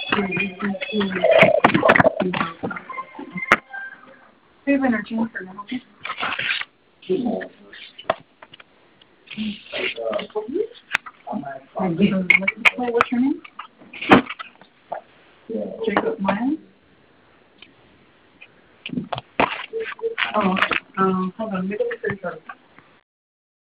Favorite or Jennifer now? What's her name? Jacob Myers? Oh, hold on. Let me look at this.